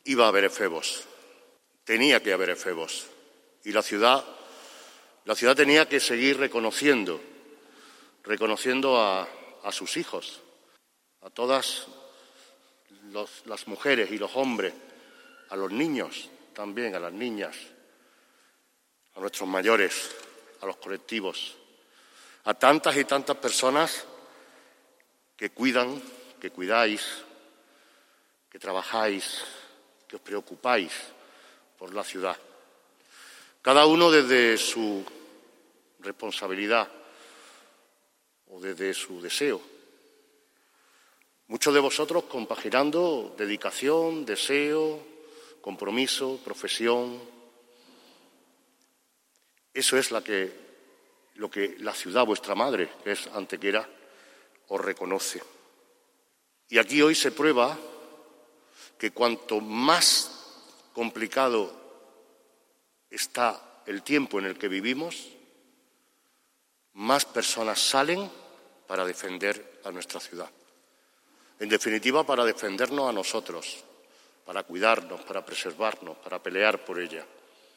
iba a haber efebos, tenía que haber efebos, y la ciudad tenía que seguir reconociendo a sus hijos, a todas las mujeres y los hombres, a los niños también, a las niñas, a nuestros mayores, a los colectivos, a tantas y tantas personas que cuidan, que cuidáis, que trabajáis, que os preocupáis por la ciudad. Cada uno desde su responsabilidad o desde su deseo. Muchos de vosotros compaginando dedicación, deseo, compromiso, profesión. Eso es lo que la ciudad, vuestra madre, que es Antequera, os reconoce. Y aquí hoy se prueba que cuanto más complicado está el tiempo en el que vivimos, más personas salen para defender a nuestra ciudad. En definitiva, para defendernos a nosotros, para cuidarnos, para preservarnos, para pelear por ella.